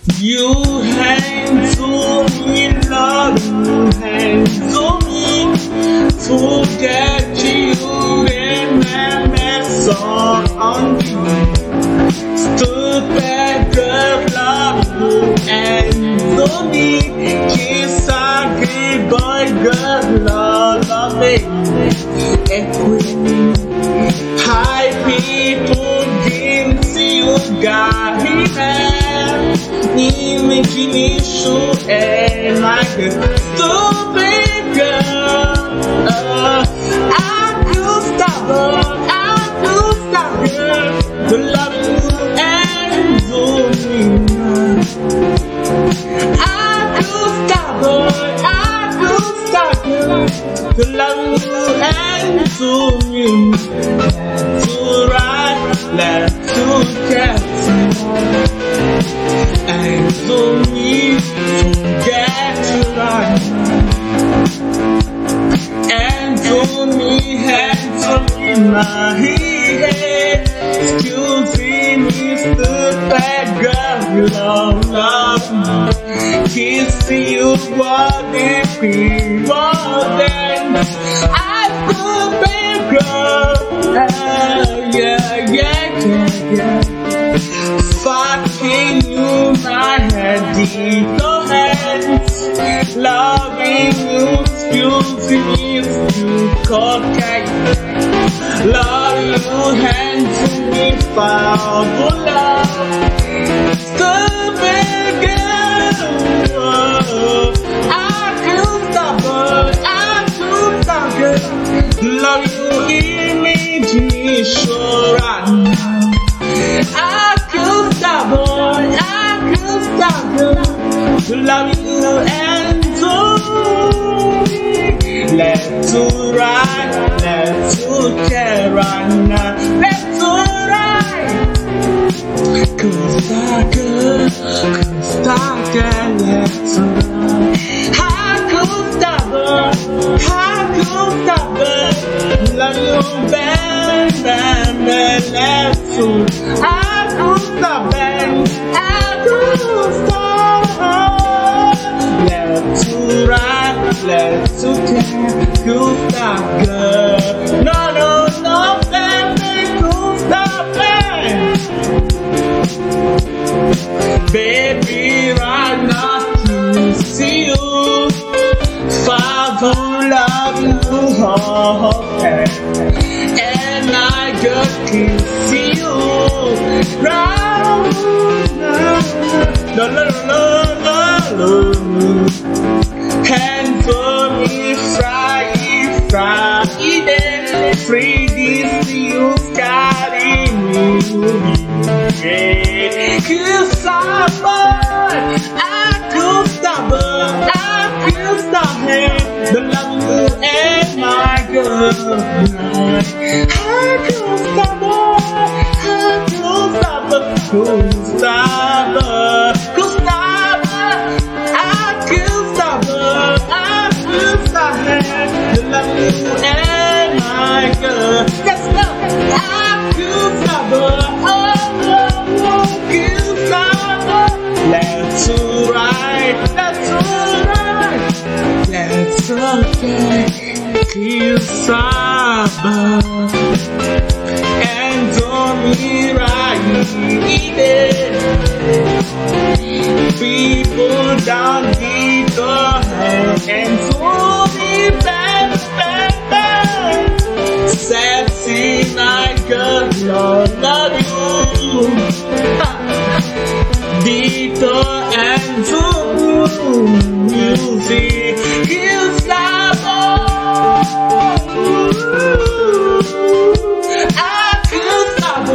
You hang to me, love, you hang to me. Forget you and my mess on you. Stupid girl, love you hang to me. Kiss a good boy, girl, love me. Equity, high people, games you got me. Imagination and like a stupid girl. I could stop her, to love you and do me. I could stop her, to love you and do me. To ride, let's get and for me, forget to run. And for me, hands up in my head. Excuse me, stupid girl, you don't love me. Kiss you, what if we more than I could be girl. Yeah. Fucking you, my head deep no hands. Loving you, excusing me, you cocaine. Love you, hand to me, foul for love. Stupid girl, I could stop her, love you, imagination right now. I could stop her, to love you and to me. Let's ride, let's care right now. Let's ride. Cause I could let's ride. I could stop her, love you bad, let's ride. I could stop her. Let's ride, let's care, could stop girl. No, baby, could stop me. Baby, right now to see you. Father, love you, and I just can see you. Right now, and for me, Friday, free this you carry me. Cause I could stop her, the love you and my girl. I could stop her, the love you and my girl. Let's go. I could stop her, could stop her. Let's ride, you stop and don't be right. People down the door and so be bad. Sexy night girl, love you. Dito and so music is love. I could stop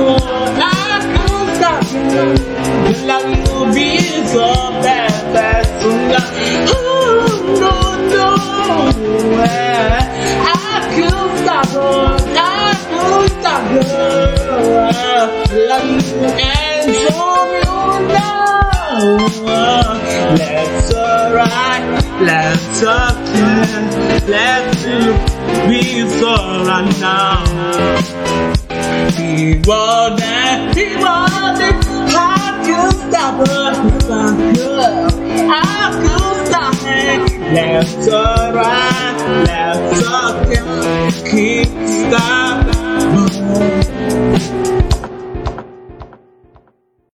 the love you be so bad, so no. I could stop love you and so you know. Let's ride, let's be so right now. He wanted, how to stop her. after